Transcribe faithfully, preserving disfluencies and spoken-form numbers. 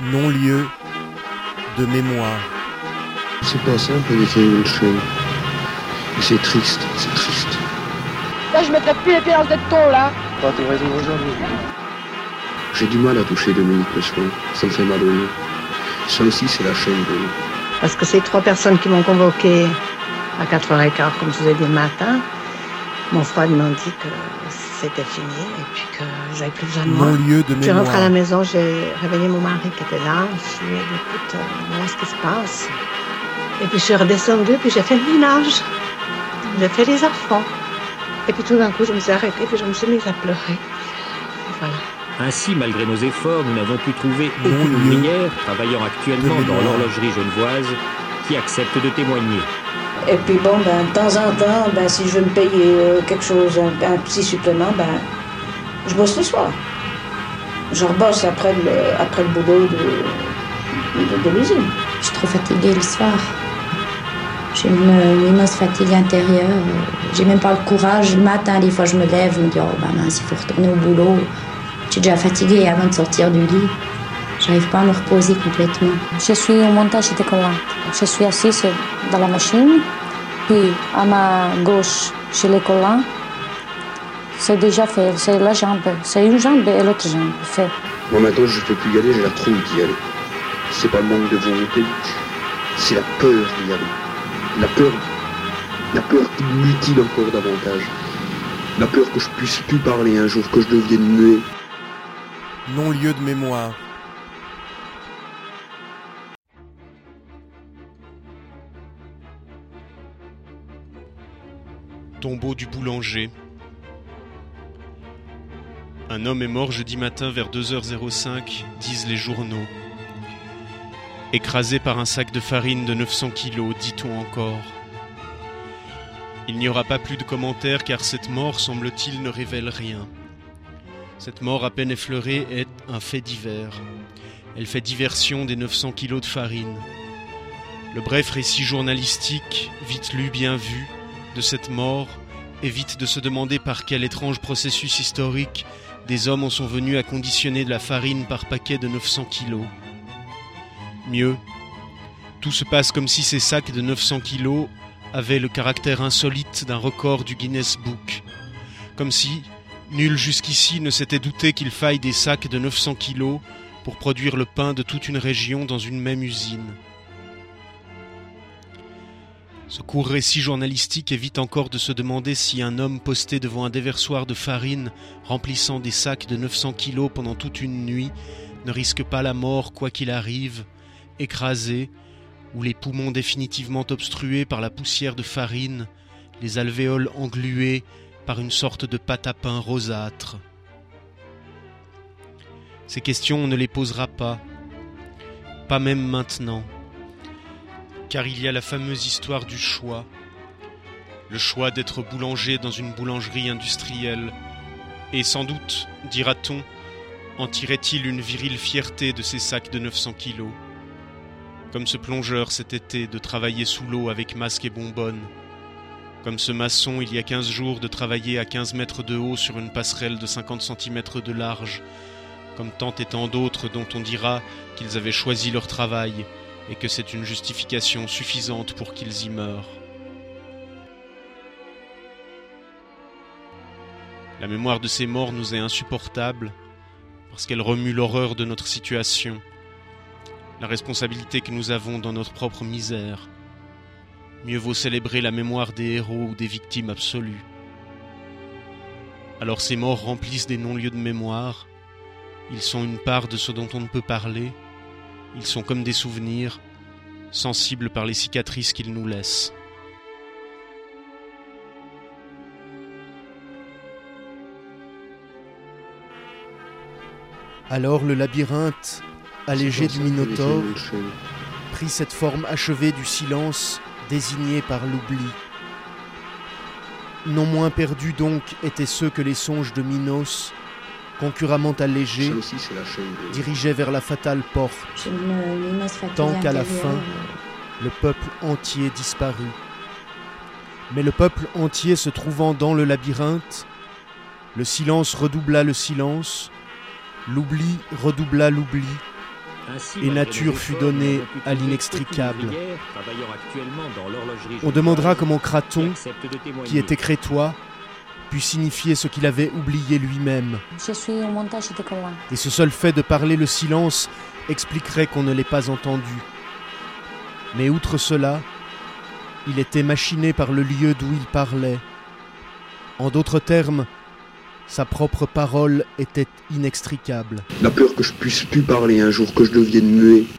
Non-lieu de mémoire. C'est pas simple d'écrire une chaîne. C'est triste, c'est triste. Là, je mettrais plus les pieds dans cette ton, là. Pas tes raisons aujourd'hui. J'ai du mal à toucher Dominique le soir. Ça me fait mal au nez. Ça aussi, c'est la chaîne de... Parce que ces trois personnes qui m'ont convoqué à quatre heures quinze, comme je vous ai dit le matin, mon frère m'a dit que c'était fini et puis que j'avais plus besoin de moi. Non-lieu de Je suis rentrée à la mémoire. maison, j'ai réveillé mon mari qui était là. Je lui ai dit, écoute, euh, voilà ce qui se passe. Et puis je suis redescendue, puis j'ai fait le ménage. J'ai fait les enfants. Et puis tout d'un coup, je me suis arrêtée, puis je me suis mise à pleurer. Et voilà. Ainsi, malgré nos efforts, nous n'avons pu trouver Non aucune lieu ouvrière travaillant actuellement de dans mémoire. l'horlogerie genevoise qui accepte de témoigner. Et puis bon, ben, de temps en temps, ben, si je veux me payer euh, quelque chose, un, un petit supplément, ben, je bosse le soir. Je rebosse après le, après le boulot de, de, de l'usine. Je suis trop fatiguée le soir. J'ai une, une immense fatigue intérieure. J'ai même pas le courage. Le matin, des fois, je me lève, je me dis, oh, bah mince, il faut retourner au boulot. Je suis déjà fatiguée avant de sortir du lit. J'arrive pas à me reposer complètement. Je suis au montage de collante. Je suis assise dans la machine, puis à ma gauche, j'ai les collants. C'est déjà fait, c'est la jambe, c'est une jambe et l'autre jambe fait. Moi maintenant, je peux plus y aller, j'ai la trouille d'y aller. C'est pas le manque de volonté, c'est la peur d'y aller. La peur, la peur qui me mutile encore davantage. La peur que je puisse plus parler un jour, que je devienne muet. Non-lieu de mémoire. Tombeau du boulanger. Un homme est mort jeudi matin vers deux heures cinq, disent les journaux. Écrasé par un sac de farine de neuf cents kilos, dit-on encore. Il n'y aura pas plus de commentaires car cette mort, semble-t-il, ne révèle rien. Cette mort à peine effleurée est un fait divers. Elle fait diversion des neuf cents kilos de farine. Le bref récit journalistique, vite lu, bien vu, de cette mort, évite de se demander par quel étrange processus historique des hommes en sont venus à conditionner de la farine par paquet de neuf cents kilos. Mieux, tout se passe comme si ces sacs de neuf cents kilos avaient le caractère insolite d'un record du Guinness Book. Comme si nul jusqu'ici ne s'était douté qu'il faille des sacs de neuf cents kilos pour produire le pain de toute une région dans une même usine. Ce court récit journalistique évite encore de se demander si un homme posté devant un déversoir de farine remplissant des sacs de neuf cents kilos pendant toute une nuit ne risque pas la mort quoi qu'il arrive, écrasé, ou les poumons définitivement obstrués par la poussière de farine, les alvéoles englués par une sorte de pâte à pain rosâtre. Ces questions on ne les posera pas, pas même maintenant. Car il y a la fameuse histoire du choix. Le choix d'être boulanger dans une boulangerie industrielle. Et sans doute, dira-t-on, en tirait-il une virile fierté de ces sacs de neuf cents kilos. Comme ce plongeur cet été de travailler sous l'eau avec masque et bonbonne. Comme ce maçon il y a quinze jours de travailler à quinze mètres de haut sur une passerelle de cinquante centimètres de large. Comme tant et tant d'autres dont on dira qu'ils avaient choisi leur travail et que c'est une justification suffisante pour qu'ils y meurent. La mémoire de ces morts nous est insupportable parce qu'elle remue l'horreur de notre situation, la responsabilité que nous avons dans notre propre misère. Mieux vaut célébrer la mémoire des héros ou des victimes absolues. Alors ces morts remplissent des non-lieux de mémoire, ils sont une part de ce dont on ne peut parler. Ils sont comme des souvenirs, sensibles par les cicatrices qu'ils nous laissent. Alors le labyrinthe, allégé du Minotaure, prit cette forme achevée du silence désigné par l'oubli. Non moins perdus donc étaient ceux que les songes de Minos, concurremment allégés, dirigeaient vers la fatale porte, J'ai une, une immense fatigue tant qu'à la intérieure. fin, le peuple entier disparut. Mais le peuple entier se trouvant dans le labyrinthe, le silence redoubla le silence, l'oubli redoubla l'oubli, et nature fut donnée à l'inextricable. On demandera comment Craton, qui était crétois, put signifier ce qu'il avait oublié lui-même. Je suis au montage de Collin. Et ce seul fait de parler le silence expliquerait qu'on ne l'ait pas entendu. Mais outre cela, il était machiné par le lieu d'où il parlait. En d'autres termes, sa propre parole était inextricable. La peur que je puisse plus parler un jour, que je devienne muet.